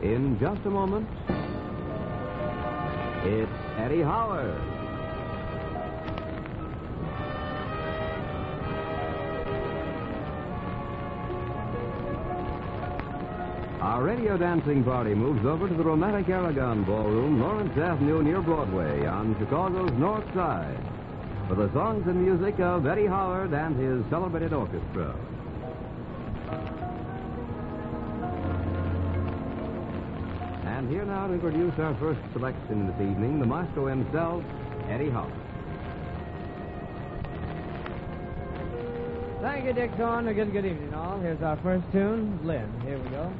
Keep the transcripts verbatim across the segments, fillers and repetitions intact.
In just a moment, it's Eddie Howard. Our radio dancing party moves over to the romantic Aragon Ballroom, Lawrence Avenue near Broadway on Chicago's North Side for the songs and music of Eddie Howard and his celebrated orchestra. And here now to introduce our first selection this evening, the maestro himself, Eddie Howard. Thank you, Dick Thorne. Good, good evening, all. Here's our first tune, Lynn. Here we go.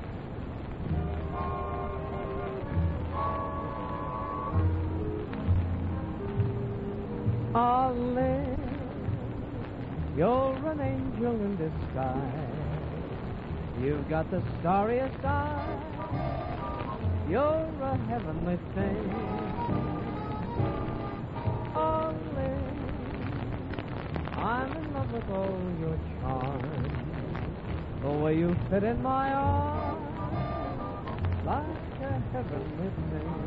Oh, Lynn, you're an angel in disguise. You've got the starriest eyes. You're a heavenly thing. Oh, Lynn, I'm in love with all your charms. The way you fit in my arms, like a heavenly thing.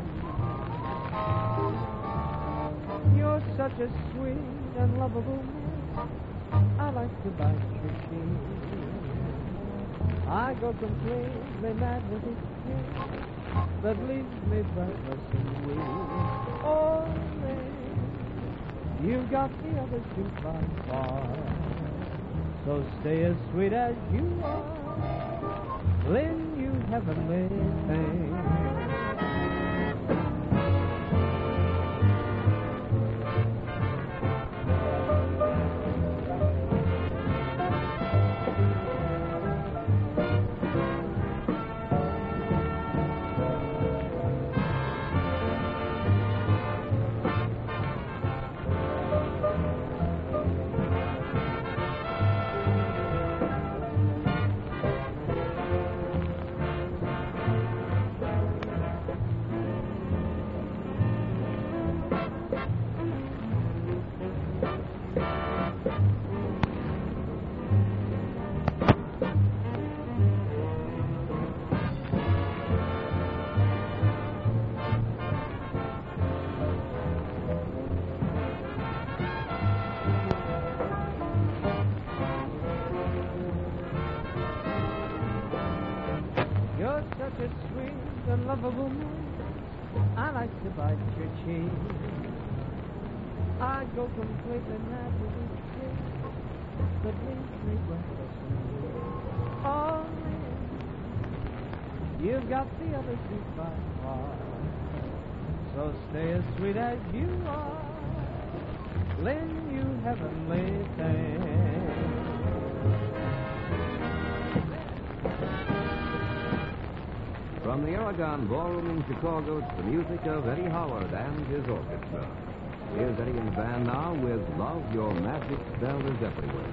You're such a sweet and lovable man. I like to bite your cheek. I go completely mad with each kiss that leaves me breathless and weak. Oh, Lynn, you've got the other two by far. So stay as sweet as you are, Lynn, you heavenly thing. You're such a sweet and lovable man. I like to bite your cheek. I go completely mad with each kiss that leaves me breathless and weak. Oh, Lynn, you've got the other two by far. So stay as sweet as you are, Lynn, you heavenly thing. From the Aragon Ballroom in Chicago, it's the music of Eddie Howard and his orchestra. Here's Eddie and the band now with Love, Your Magic Spell is Everywhere.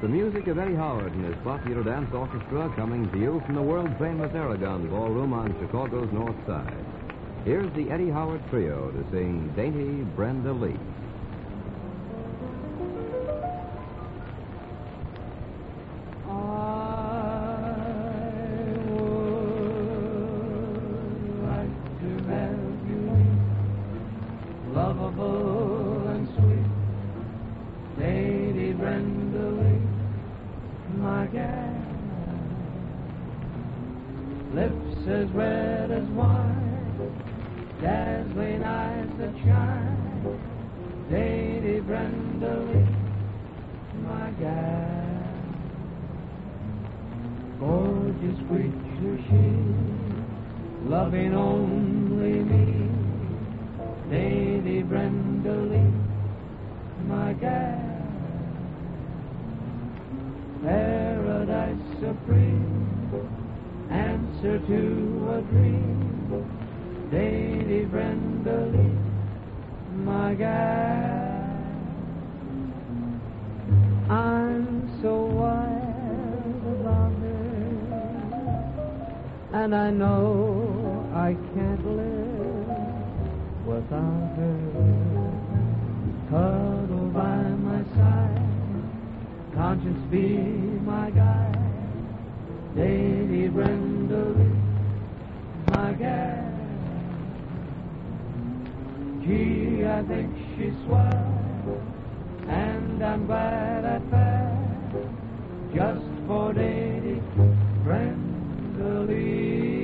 the music of Eddie Howard and his popular dance orchestra coming to you from the world-famous Aragon Ballroom on Chicago's North Side. Here's the Eddie Howard Trio to sing Dainty Brenda Lee. Lovable and sweet, Lady Brenda Lee, my gal. Lips as red as wine, dazzling eyes that shine, Lady Brenda Lee, my gal. Gorgeous creature she, loving only me, Lady Brenda Lee, my gal. Paradise supreme, answer to a dream, Lady Brenda Lee, my gal. I'm so wild about her, and I know I can't live without her. Cuddle by my side, conscience be my guide, Lady Brenda Lee, my gal. Gee, I think she's swell, and I'm glad I fell just for Lady Brenda Lee.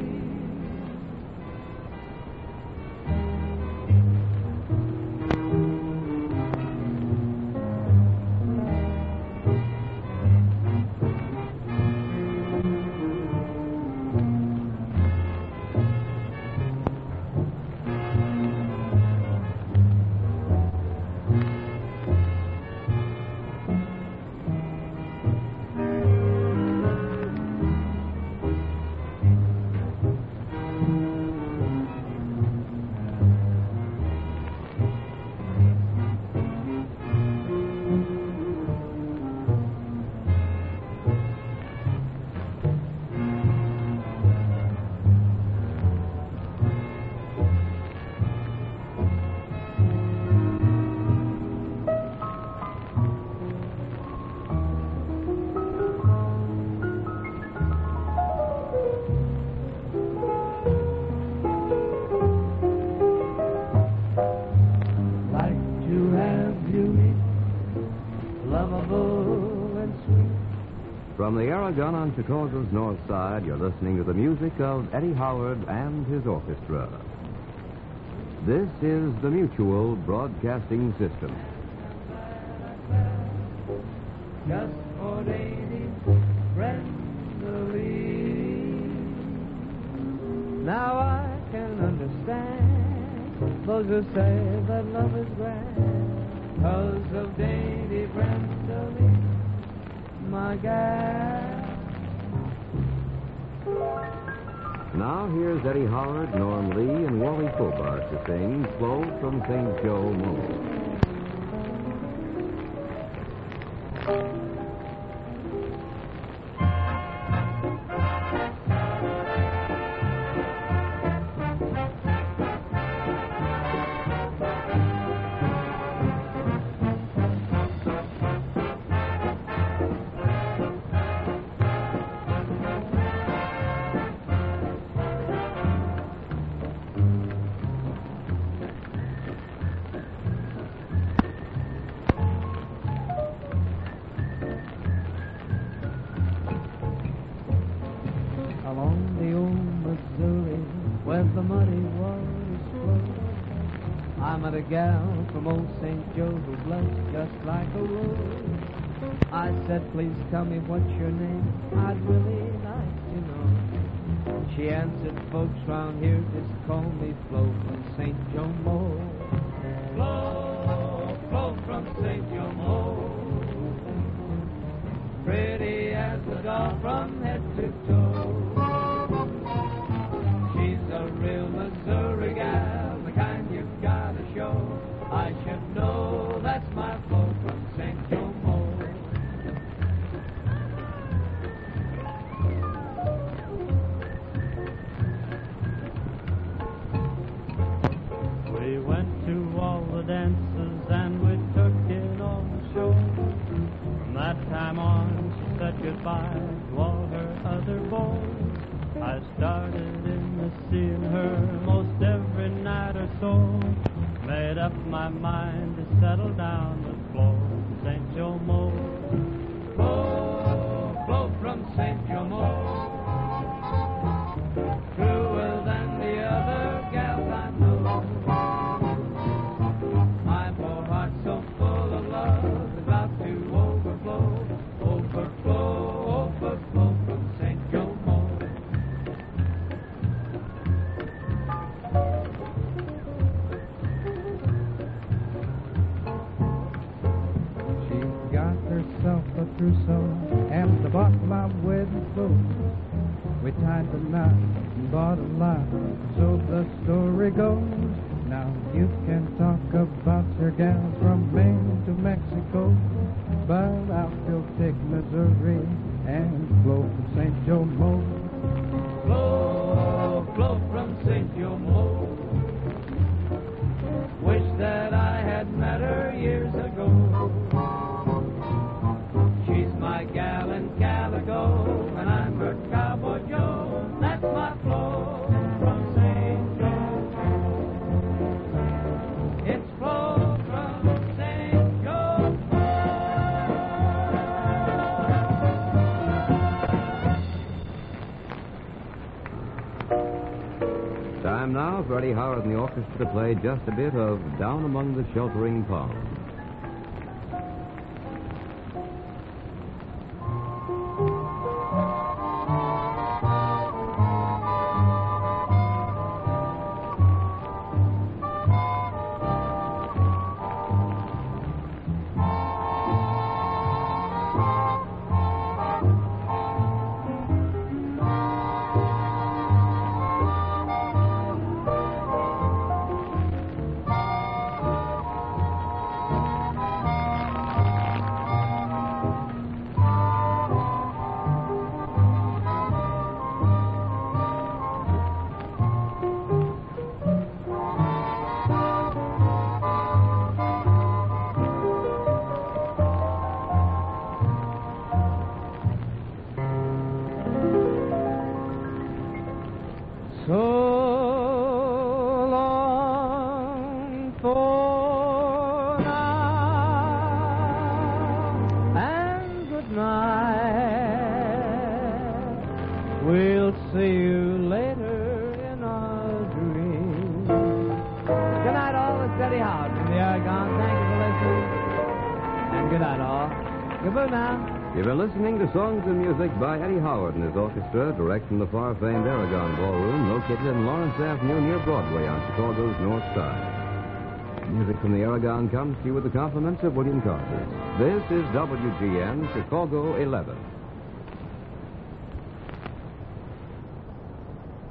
From the Aragon on Chicago's North Side, you're listening to the music of Eddie Howard and his orchestra. This is the Mutual Broadcasting System. Just for Lady Brenda Lee. Now I can understand those who say that love is grand, 'cause of Lady Brenda Lee, my gal. Now here's Eddie Howard, Norm Lee, and Wally Fobart to sing Flow from Saint Joe Moon. Along the old Missouri, where the muddy waters flow, I met a gal from old Saint Joe who blushed just like a rose. I said, please tell me what's your name, I'd really like to know. She answered, folks round here just call me Flo from Saint Joe Mo. Flo, Flo from Saint Joe Mo. Pretty as a doll from head to toe. She's a real Missouri gal, the kind you've got to show. I should know that's my Flo from Saint Joe Mo. up my mind to settle down with Flo from Saint Jomo. Flo, Flo from Saint Jomo. Truer than the other gals I know. My poor heart's so full of love, about to overflow, overflow, overflow from Saint Jomo. She got herself a trousseau and the bottom of wedding clothes. We tied the knot and bought a lot, so the story goes. Now you can talk about your gals from Maine to Mexico, but I'll still take Missouri and Flo from Saint Jomo. Flo, Flo from Saint Jomo. Wish that I had met her years ago. She's my gal in Calico, and I'm her cowboy Joe. That's my Flo from Saint Joe. It's Flo from Saint Joe. Time now for Eddie Howard and the orchestra to play just a bit of Down Among the Sheltering Palms. So long for now, and good night. We'll see you later in our dreams. Good night, all. It's Eddie Howard from the Aragon. Thank you for listening. And good night, all. Goodbye now. You've been listening to Songs and Music by Eddie Howard and his orchestra, direct from the far-famed Aragon Ballroom, located in Lawrence Avenue near Broadway on Chicago's North Side. Music from the Aragon comes to you with the compliments of William Carter. This is W G N Chicago eleven.